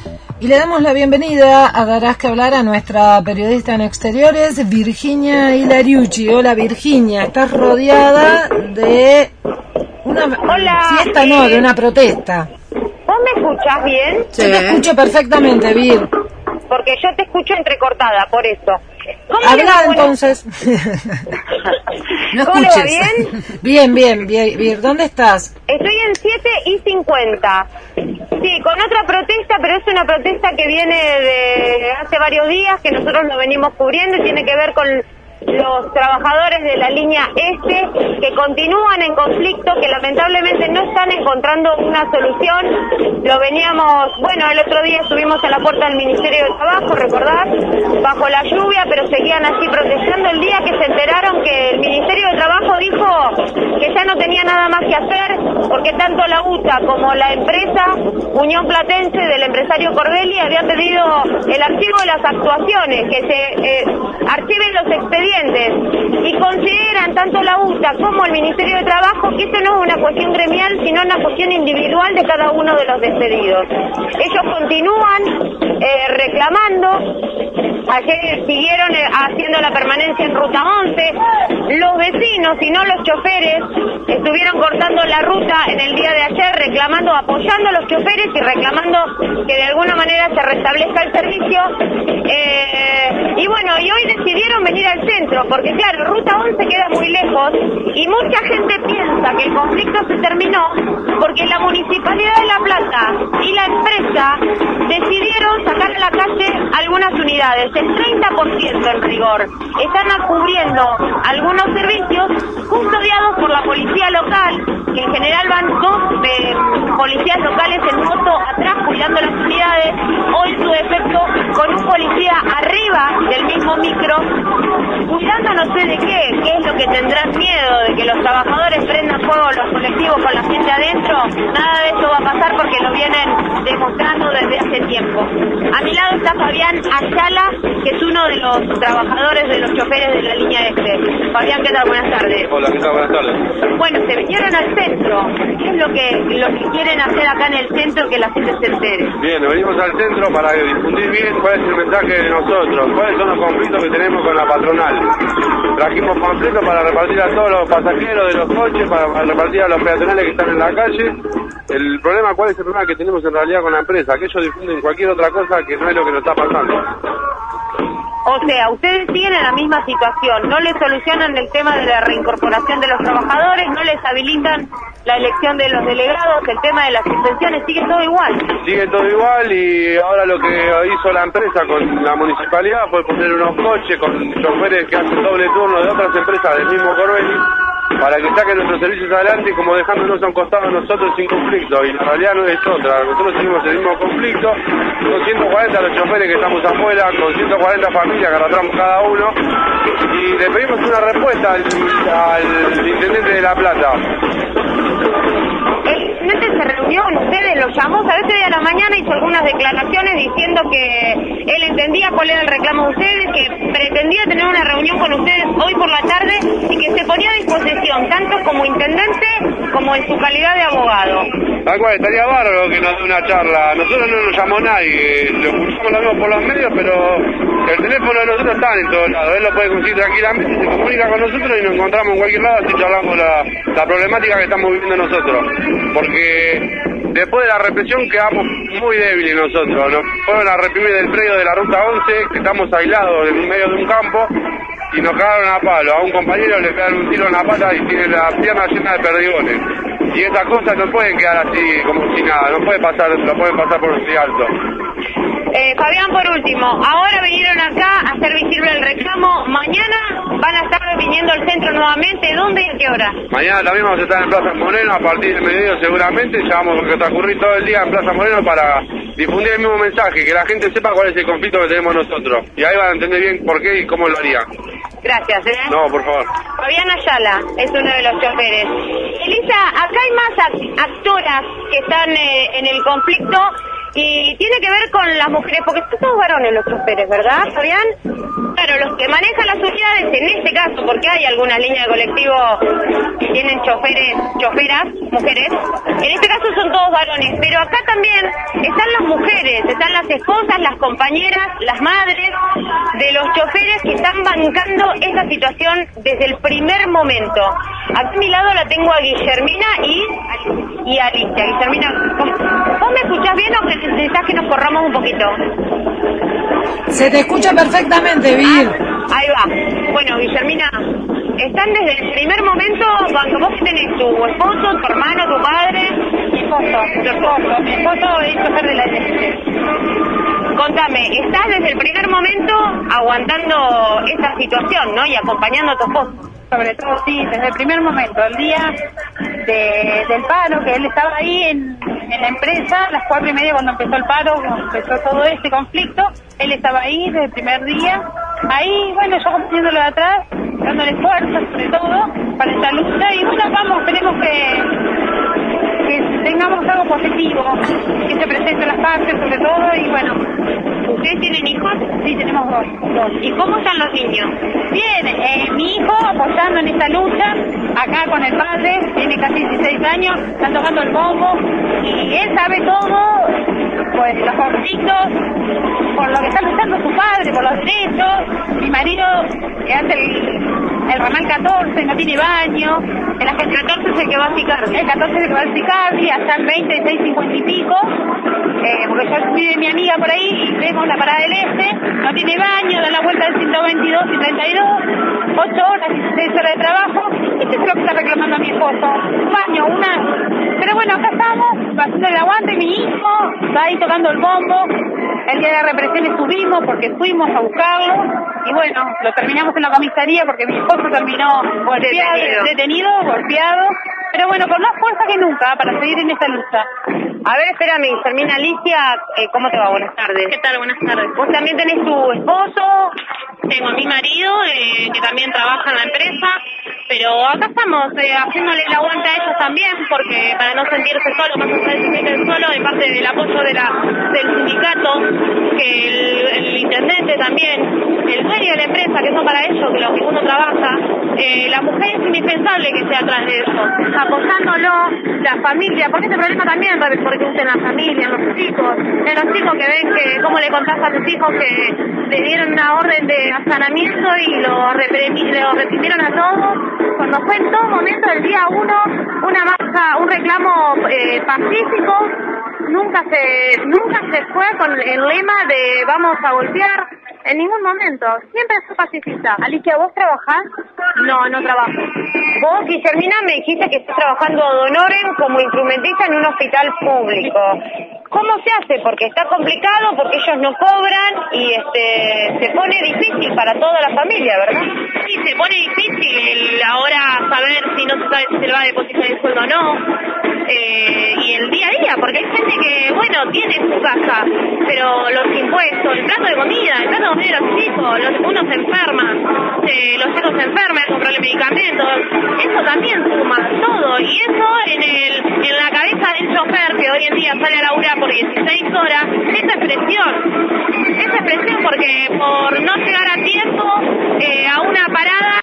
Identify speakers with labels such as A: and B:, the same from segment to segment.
A: Y le damos la bienvenida a Darás que hablar a nuestra periodista en exteriores, Virginia Ilariucci. Hola Virginia, estás rodeada de una fiesta, de una protesta.
B: ¿Vos me escuchás bien?
A: Sí. Yo te escucho perfectamente, Vir.
B: Porque yo te escucho entrecortada, por eso.
A: Habla entonces.
C: No
B: ¿Cómo
C: escuches.
B: le va bien?
A: Bien, Vir. ¿Dónde estás?
B: Estoy en 7:50. Sí, con otra protesta, pero es una protesta que viene de hace varios días, que nosotros lo venimos cubriendo y tiene que ver con los trabajadores de la línea este que continúan en conflicto, que lamentablemente no están encontrando una solución. Lo veníamos, el otro día estuvimos en la puerta del Ministerio de Trabajo, recordás, bajo la lluvia, pero seguían así protestando el día que se enteraron que el Ministerio de Trabajo dijo que ya no tenía nada más que hacer, porque tanto la UTA como la empresa Unión Platense del empresario Corbelli había pedido el archivo de las actuaciones, que se archiven los expedientes, y consideran tanto la UTA como el Ministerio de Trabajo que esto no es una cuestión gremial, sino una cuestión individual de cada uno de los despedidos. Ellos continúan reclamando. Ayer siguieron haciendo la permanencia en Ruta 11. Los vecinos y no los choferes estuvieron cortando la ruta en el día de ayer, reclamando, apoyando a los choferes y reclamando que de alguna manera se restablezca el servicio. Y hoy decidieron venir al centro, porque claro, Ruta 11 queda muy lejos y mucha gente piensa que el conflicto se terminó porque la Municipalidad de La Plata y la empresa decidieron sacar a la calle algunas unidades, el 30% en rigor. Están cubriendo algunos servicios custodiados por la policía local, que en general van dos policías locales en moto atrás cuidando las unidades, o en su defecto con un policía arriba del mismo micro, cuidando no sé de qué es lo que tendrán miedo, de que los trabajadores prendan fuego los colectivos con la gente adentro. Nada de eso va a pasar porque lo vienen demostrando desde hace tiempo. A mi lado está Fabián Ayala, que es uno de los trabajadores de los choferes de la línea este. Fabián, ¿qué tal? Buenas tardes.
D: Hola, ¿qué tal? Buenas tardes.
B: Bueno, se vinieron al centro. ¿Qué es lo que quieren hacer acá en el centro, que la gente se entere?
D: Bien, venimos al centro para difundir bien cuál es el mensaje de nosotros, cuáles son los conflictos que tenemos con la patronal. Trajimos panfletos para repartir a todos los pasajeros de los coches, para repartir a los peatonales que están en la calle. El problema, ¿cuál es el problema que tenemos en realidad con la empresa? Que ellos difunden cualquier otra cosa que no es lo que nos está pasando.
B: O sea, ustedes siguen en la misma situación, no les solucionan el tema de la reincorporación de los trabajadores, no les habilitan la elección de los delegados, el tema de las suspensiones, sigue todo igual. Sigue todo igual, y ahora lo que hizo la empresa con la municipalidad fue poner unos coches con choferes que hacen doble turno de otras empresas del mismo Corbelli, para que saquen nuestros servicios adelante, y como dejándonos a un costado nosotros sin conflicto, y la realidad no es otra. Nosotros tenemos el mismo conflicto, con 140 los choferes que estamos afuera, con 140 familias que arrastramos cada uno, y le pedimos una respuesta al intendente de La Plata. El intendente se reunió con ustedes, lo llamó, ¿sabes? Hoy a la mañana hizo algunas declaraciones diciendo que él entendía cuál era el reclamo de ustedes, que pretendía tener una reunión con ustedes hoy por la tarde y que se ponía a disposición, tanto como intendente como en su calidad de abogado.
D: Tal cual, estaría bárbaro que nos dé una charla. Nosotros no nos llamó nadie, lo escuchamos lo mismo por los medios, pero el teléfono de nosotros está en todos lados. Él lo puede conseguir tranquilamente, se comunica con nosotros y nos encontramos en cualquier lado, así charlamos la problemática que estamos viviendo nosotros. Porque después de la represión quedamos muy débiles nosotros. Nos fueron a reprimir del predio de la Ruta 11, que estamos aislados en medio de un campo, y nos cagaron a palo. A un compañero le pegaron un tiro en la pata y tiene la pierna llena de perdigones. Y esas cosas no pueden quedar así como si nada, no puede pasar, lo pueden pasar por un alto.
B: Fabián, por último, ahora vinieron acá a hacer visible el reclamo. Mañana van a estar viniendo al centro nuevamente. ¿Dónde y a qué hora?
D: Mañana también vamos a estar en Plaza Moreno a partir del mediodía seguramente. Ya vamos a transcurrir todo el día en Plaza Moreno para difundir el mismo mensaje, que la gente sepa cuál es el conflicto que tenemos nosotros. Y ahí van a entender bien por qué y cómo lo harían.
B: Gracias,
D: No, por favor.
B: Fabián Ayala es uno de los choferes. Elisa, acá hay más actoras que están en el conflicto. Y tiene que ver con las mujeres, porque son todos varones los choferes, ¿verdad, Fabián? Claro, los que manejan las unidades, en este caso, porque hay algunas líneas de colectivo que tienen choferas, mujeres, en este caso son todos varones, pero acá también están las mujeres, están las esposas, las compañeras, las madres de los choferes que están bancando esta situación desde el primer momento. Aquí a mi lado la tengo a Guillermina y a Alicia. Guillermina, ¿vos me escuchás bien o necesitas que nos corramos un poquito?
A: Se te escucha perfectamente, Vir.
B: Ahí va. Bueno, Guillermina, están desde el primer momento cuando vos tenés tu esposo, tu hermano, tu padre. Mi esposo es chofer de la TC. Contame, estás desde el primer momento aguantando esta situación, ¿no? Y acompañando a tu esposo.
C: Sobre todo, sí, desde el primer momento, el día del paro, que él estaba ahí en la empresa, a las 4:30 cuando empezó el paro, cuando empezó todo este conflicto, él estaba ahí desde el primer día. Ahí, bueno, yo acompañándolo de atrás, dándole fuerza sobre todo para esta lucha y bueno, vamos, esperemos que tengamos algo positivo, que se presenten las partes sobre todo y bueno.
B: ¿Ustedes tienen hijos?
C: Sí, tenemos dos.
B: ¿Y cómo están los niños?
C: Bien, mi hijo apoyando en esta lucha, acá con el padre, tiene casi 16 años, está tocando el bombo y él sabe todo, pues los conflictos, por lo que está luchando su padre, por los derechos. Mi marido hace el ramal 14, no tiene baño.
B: El 14 es el que va a Sicardi.
C: El 14 es el que va a Sicardi, hasta el 20, 6:50 y pico. Porque yo vive mi amiga por ahí y vemos la parada del este, no tiene baño, da la vuelta del 122 y 32, 8 horas y 16 horas de trabajo. Esto es lo que está reclamando a mi esposo. Un baño, Pero bueno, acá estamos, haciendo el aguante, mi hijo va ahí tocando el bombo. El día de la represión estuvimos porque fuimos a buscarlo y bueno, lo terminamos en la comisaría porque mi esposo terminó detenido, golpeado, pero bueno, con más fuerza que nunca para seguir en esta lucha.
B: A ver, espérame, Guillermina. Alicia, ¿cómo te va? Buenas tardes.
C: ¿Qué tal? Buenas tardes.
B: ¿Vos también tenés tu esposo?
C: Tengo a mi marido, que también trabaja en la empresa, pero acá estamos haciéndole el aguante a ellos también, porque para no sentirse solo, más allá de sentirse solo, de parte del apoyo del sindicato, que el intendente también, el dueño de la empresa, que son para ellos, que los que uno trabaja, la mujer es indispensable que esté atrás de ellos, apoyándolo, la familia, porque este problema también repercute en la familia, en los chicos que ven que cómo le contás a tus hijos que le dieron una orden de allanamiento y lo reprimieron a todos, cuando fue en todo momento del día 1 una marcha, un reclamo pacífico, nunca se fue con el lema de vamos a golpear, en ningún momento, siempre fue pacifista.
B: Alicia, ¿vos trabajás?
C: No trabajo.
B: Vos, Guillermina, me dijiste que estás trabajando ad honorem como instrumentista en un hospital público. ¿Cómo se hace? Porque está complicado, porque ellos no cobran y se pone difícil para toda la familia, ¿verdad?
C: Sí, se pone difícil ahora saber si no se sabe si se le va a depositar el sueldo o no. Y el día a día, porque hay gente que, bueno, tiene su casa, pero los impuestos, el plato de comida de los chicos, uno se enferma, los chicos se enferman, compran medicamentos, eso también suma todo, y eso en la cabeza del chofer que hoy en día sale a laburar por 16 horas, esa presión porque por no llegar a tiempo a una parada,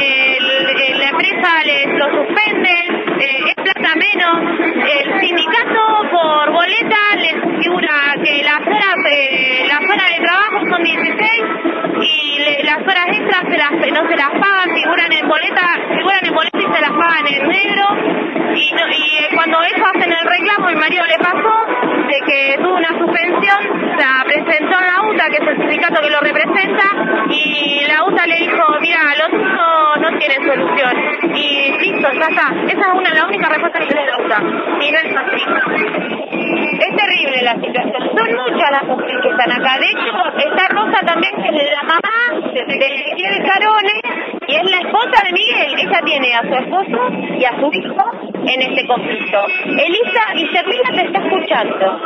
C: la empresa lo suspende, es plata menos, el sindicato por boleta les figura que las horas de trabajo son 16 y las horas extras no se las pagan, figuran en boleta y se las pagan en negro y cuando ellos hacen el reclamo, mi marido le pasó de que tuvo una suspensión, la presentó en la UTA, que es el sindicato que lo representa, y la UTA le dijo, mira, los hijos no tienen solución, y listo, ya está. Esa es la única respuesta que tiene la UTA, y no es así.
B: Es terrible la situación, son muchas las mujeres que están acá, de hecho, está Rosa también, que es la mamá de Miguel Carone, y es la esposa de Miguel, ella tiene a su esposo y a su hijo en este conflicto. Elisa, Guillermina te está escuchando.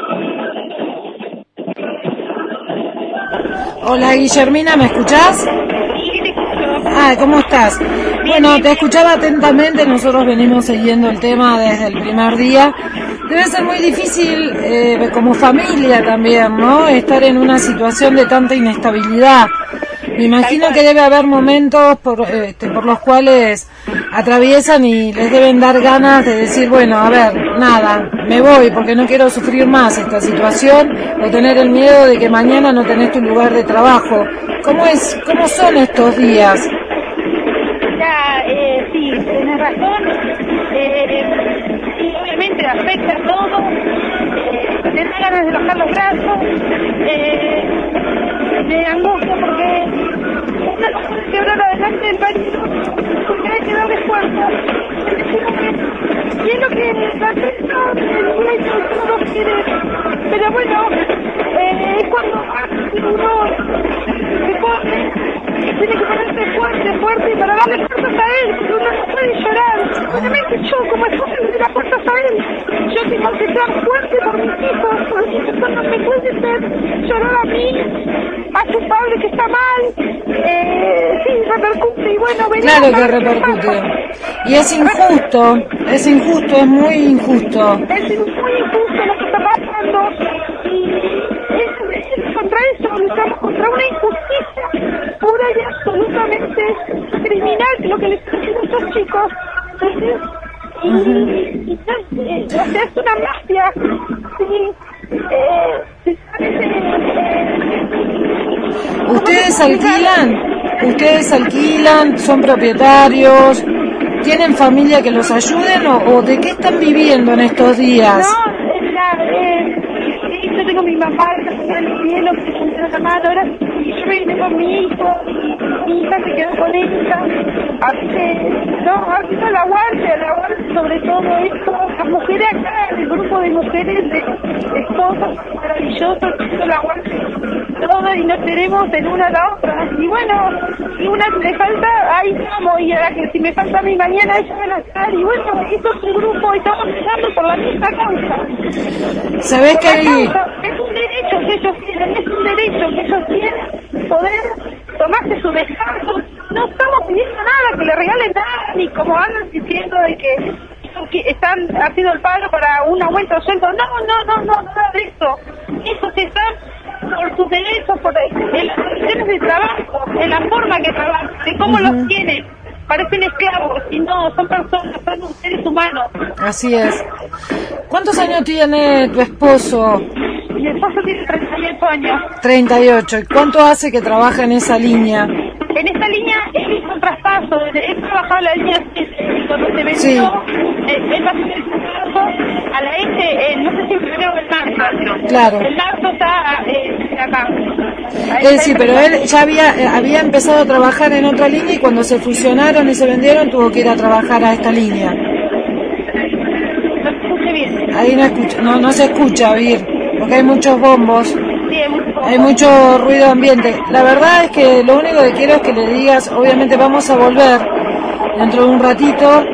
A: Hola Guillermina, ¿me escuchás?
C: Sí, te escucho.
A: ¿Cómo estás? Bueno, te escuchaba atentamente, nosotros venimos siguiendo el tema desde el primer día Debe ser muy difícil como familia también, ¿no? Estar en una situación de tanta inestabilidad. Me imagino que debe haber momentos por los cuales atraviesan y les deben dar ganas de decir, bueno, a ver, nada, me voy porque no quiero sufrir más esta situación o tener el miedo de que mañana no tenés tu lugar de trabajo. ¿Cómo son estos días?
E: Ya, sí, tenés razón. Sí, obviamente afecta a todo. Te da ganas de bajar los brazos. Me angustia porque una cosa que ahora adelante del marido, porque hay que darle fuerza. Y es lo que la empresa, el dueño, todos quieren. Pero bueno, es cuando uno se pone, tiene que ponerse fuerte para darle fuerzas a él, porque uno no puede llorar. Obviamente yo, como esposa, le doy las fuerzas a él. Yo tengo que ser fuerte por mis hijos, porque eso no me puede ser llorar a mí, a su padre que está mal. Sí, repercute y bueno,
A: claro que repercute. Y es injusto, es muy injusto.
E: Es muy injusto lo que está pasando y contra eso luchamos, contra una injusticia pura y absolutamente criminal, lo que les están haciendo a estos chicos. O sea, es una mafia.
A: ¿Ustedes alquilan? ¿Son propietarios? ¿Tienen familia que los ayuden o de qué están viviendo en estos días?
E: No, yo tengo mi mamá, que está en el cielo, que se entra la mano, ahora y yo vine con mi hijo, y mi hija se quedó con ella. Así que, no, ha sido el aguante sobre todo esto. Las mujeres acá, el grupo de mujeres, de esposas maravillosos, hizo el aguante todo y nos tenemos en una a la otra. Y bueno, si una le falta, ahí estamos, y ahora que si me falta a mí mañana, ella van a estar. Y bueno, esto es un grupo, estamos luchando por la misma causa.
A: ¿Sabés que hay?
E: Es un derecho que ellos tienen, poder tomarse su descanso. No estamos pidiendo nada, que le regalen nada, ni como andan diciendo de que están haciendo el paro para un aumento de sueldo. No, nada de eso. Eso se están por sus derechos, en las condiciones de trabajo, en la forma que trabajan, de cómo los tienen. Parecen esclavos y no, son personas, son seres humanos.
A: Así es. ¿Cuántos años tiene tu esposo?
E: Mi esposo tiene 38 años.
A: 38. ¿Y cuánto hace que trabaja en esa línea?
E: En esta línea él hizo un traspaso, él trabajaba en la línea 7 y cuando se vendió,
A: sí.
E: Él va a hacer el traspaso a la S, no sé si primero el marzo.
A: Claro.
E: El marzo está acá.
A: Sí, pero él ya había empezado a trabajar en otra línea y cuando se fusionaron y se vendieron tuvo que ir a trabajar a esta línea.
E: No se escucha bien.
A: Ahí no se escucha, Vir, porque hay muchos bombos.
E: Sí,
A: hay mucho ruido ambiente. La verdad es que lo único que quiero es que le digas, obviamente vamos a volver dentro de un ratito.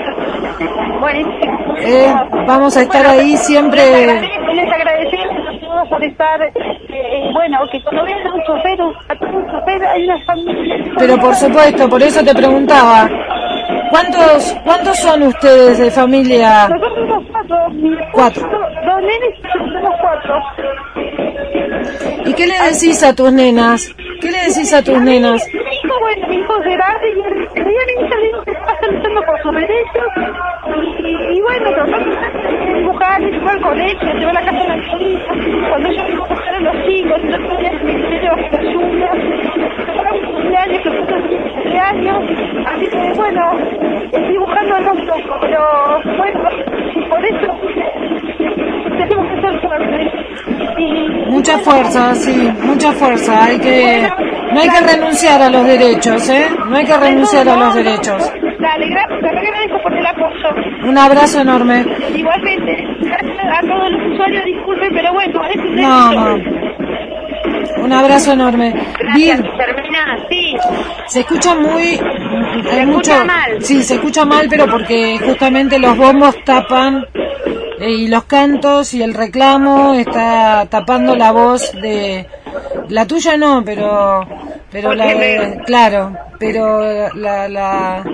A: Vamos a estar ahí siempre.
E: Les agradecemos a todos por estar, bueno, que cuando vean a un chofer, hay una familia.
A: Pero por supuesto, por eso te preguntaba, ¿cuántos son ustedes de familia?
E: Nosotros somos 4. 2 nenes y somos 4.
A: ¿Y qué le decís a tus nenas? ¿Qué le decís a tus nenas?
E: Mi hijo es grande y a mi hija le digo que está luchando por sus derechos y bueno, tratando de dibujar y jugar con él, que llevó a la casa de la chica, cuando ella vino a buscar a los chicos, el otro día se me quedé bajo la lluvia, para un cumpleaños que fue hace 17 años, así que bueno, estoy dibujando no un poco, pero bueno, por eso tenemos que ser fuertes.
A: Mucha fuerza, sí, mucha fuerza. No hay que renunciar a los derechos, ¿eh? No hay que renunciar a los derechos.
E: Dale, gracias, te agradezco por el apoyo.
A: Un abrazo enorme.
E: Igualmente, gracias a todos los usuarios, disculpen, pero bueno, es un derecho.
A: No. Un abrazo enorme.
C: Gracias, termina, sí.
A: Se escucha
C: Se escucha mal.
A: Sí, se escucha mal, pero porque justamente los bombos tapan y los cantos y el reclamo está tapando la voz de la tuya no, pero la de, claro, pero la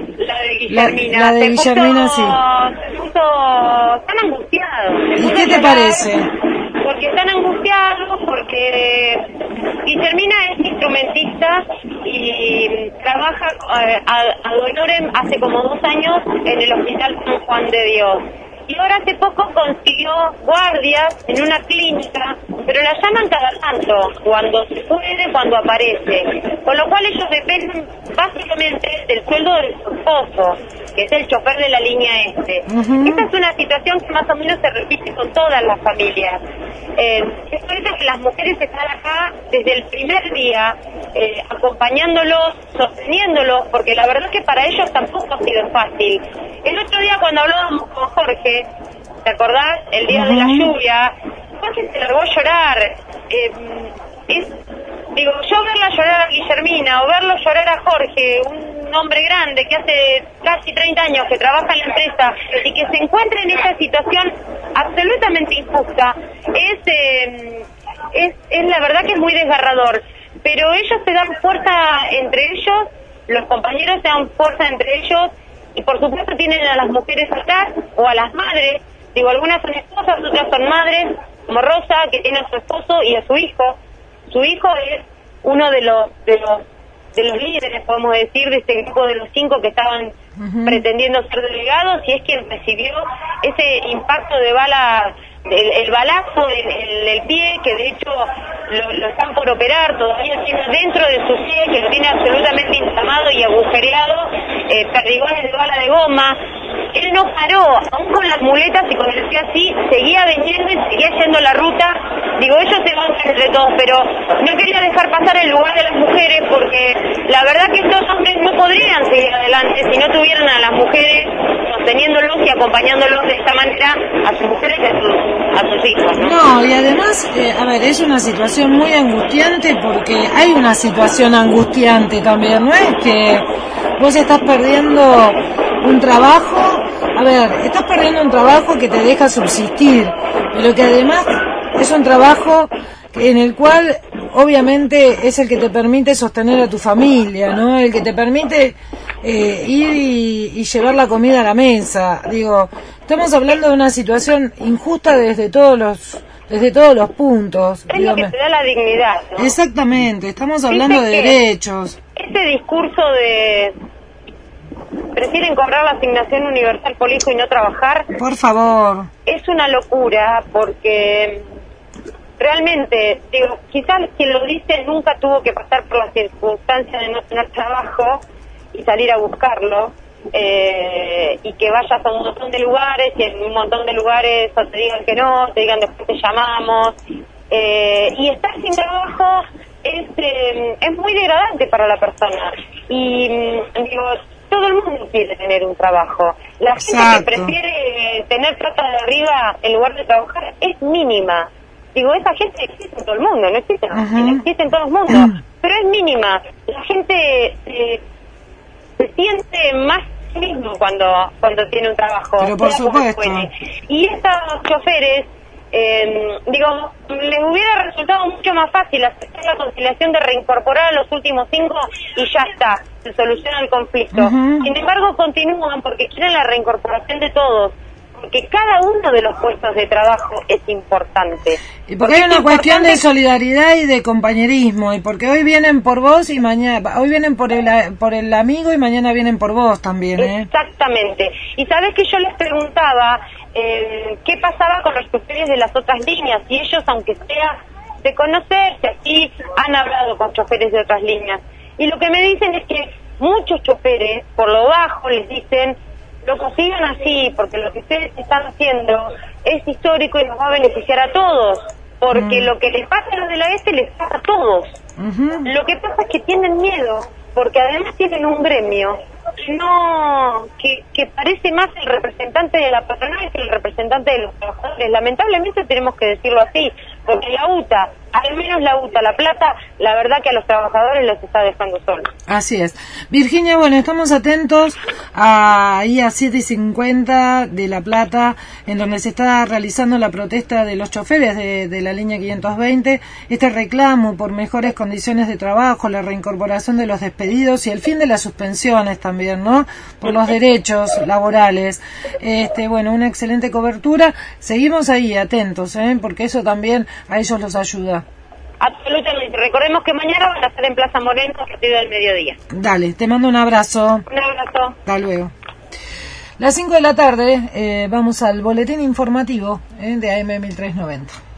B: de Guillermina.
A: La de Guillermina, sí.
B: Se puso tan angustiado.
A: ¿Y qué te parece?
B: Porque están angustiados, porque Guillermina es instrumentista y trabaja a Dolores hace como 2 años en el Hospital San Juan de Dios. Y ahora hace poco consiguió guardias en una clínica, pero la llaman cada tanto, cuando se puede, cuando aparece. Con lo cual ellos dependen básicamente del sueldo de su esposo, que es el chofer de la línea este. Esta es una situación que más o menos se repite con todas las familias. Es por eso que las mujeres están acá desde el primer día, acompañándolos, sosteniéndolos, porque la verdad es que para ellos tampoco ha sido fácil. El otro día cuando hablábamos con Jorge, ¿te acordás? El día de la lluvia, Jorge se largó a llorar. Yo verla llorar a Guillermina o verlo llorar a Jorge, un hombre grande que hace casi 30 años que trabaja en la empresa y que se encuentra en esta situación absolutamente injusta, es la verdad que es muy desgarrador. Pero ellos se dan fuerza entre ellos, los compañeros se dan fuerza entre ellos, y por supuesto tienen a las mujeres atrás, o a las madres, algunas son esposas, otras son madres, como Rosa, que tiene a su esposo y a su hijo. Su hijo es uno de los líderes, podemos decir, de este grupo de los 5 que estaban pretendiendo ser delegados, y es quien recibió ese impacto de bala, el balazo en el pie, que de hecho lo están por operar, todavía tiene dentro de su pie, que lo tiene absolutamente inflamado y agujereado, perdigones de bala de goma. Él no paró, aún con las muletas y con el pie así, seguía viniendo y seguía yendo la ruta. Ellos se bancan entre todos, pero no quería dejar pasar el lugar de las mujeres, porque la verdad que estos hombres no podrían seguir adelante si no tuvieran a las mujeres sosteniéndolos y acompañándolos de esta manera a sus mujeres y a sus hijos, ¿no?
A: No, y además, es una situación muy angustiante, porque hay una situación angustiante también, no es que vos estás perdiendo un trabajo, estás perdiendo un trabajo que te deja subsistir, pero que además es un trabajo en el cual obviamente es el que te permite sostener a tu familia, ¿no? El que te permite ir y llevar la comida a la mesa. Estamos hablando de una situación injusta desde todos los puntos.
B: Es lo que te da la dignidad, ¿no?
A: Exactamente, estamos hablando de derechos.
B: Este discurso de prefieren cobrar la asignación universal por hijo y no trabajar,
A: por favor,
B: es una locura, porque realmente, quizás quien lo dice nunca tuvo que pasar por la circunstancia de no tener trabajo y salir a buscarlo, y que vayas a un montón de lugares y en un montón de lugares o te digan que no, te digan después te llamamos, y estar sin trabajo es muy degradante para la persona. Y todo el mundo quiere tener un trabajo. La gente que prefiere tener plata de arriba en lugar de trabajar es mínima. Esa gente existe en todo el mundo, no existe, existe en todo el mundo, pero es mínima. La gente se siente más mismo cuando tiene un trabajo.
A: Pero por supuesto.
B: Y estos choferes, les hubiera resultado mucho más fácil hacer la conciliación de reincorporar a los últimos 5 y ya está, se soluciona el conflicto. Sin embargo, continúan porque quieren la reincorporación de todos, porque cada uno de los puestos de trabajo es importante.
A: Y porque hay una cuestión de solidaridad y de compañerismo, y porque hoy vienen por vos y mañana, hoy vienen por el amigo y mañana vienen por vos también,
B: Exactamente. Y sabes que yo les preguntaba qué pasaba con los choferes de las otras líneas, y ellos, aunque sea de conocerse, así han hablado con choferes de otras líneas, y lo que me dicen es que muchos choferes, por lo bajo, les dicen: lo consigan así, porque lo que ustedes están haciendo es histórico y nos va a beneficiar a todos, porque lo que les pasa a los de la este les pasa a todos. Lo que pasa es que tienen miedo, porque además tienen un gremio que parece más el representante de la patronal que el representante de los trabajadores. Lamentablemente tenemos que decirlo así, porque la UTA, al menos la UTA La Plata, la verdad que a los trabajadores los está dejando solos.
A: Así es. Virginia, bueno, estamos atentos ahí a 7:50 de La Plata, en donde se está realizando la protesta de los choferes de la línea 520, este reclamo por mejores condiciones de trabajo, la reincorporación de los despedidos y el fin de las suspensiones también, ¿no? Por los derechos laborales. Bueno, una excelente cobertura. Seguimos ahí atentos, porque eso también a ellos los ayuda.
B: Absolutamente. Recordemos que mañana van a estar en Plaza Moreno a partir del mediodía.
A: Dale, te mando un abrazo.
B: Un abrazo.
A: Hasta luego. Las 5 de la tarde vamos al boletín informativo de AM 1390.